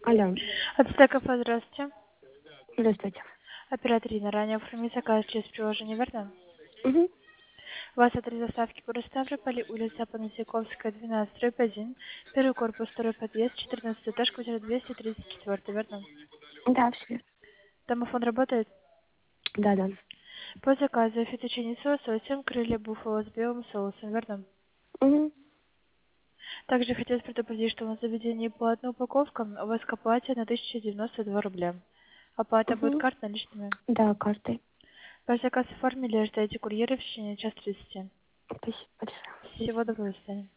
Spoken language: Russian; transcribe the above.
Алло, От Стекофа, здравствуйте. здравствуйте. Оператор Ирина, ранее оформить заказ через приложение, верно? Угу. У вас адрес доставки город Ставрополь, улица Понасяковская, 12, дробь 1, первый корпус, второй подъезд, 14 этаж, квартира 234, верно? Да, все. Домофон работает? Да, да. По заказу фетучини с лососем, крылья буффало с белым соусом, верно? Угу. Также хотелось предупредить, что у нас в заведении платная упаковка, у вас к оплате на 1092 рубля. Оплата будет Угу. карт наличными. Да, картой. Ваш заказ оформили, ждайте курьера в течение часа 30. Спасибо большое. Всего доброго, до свидания.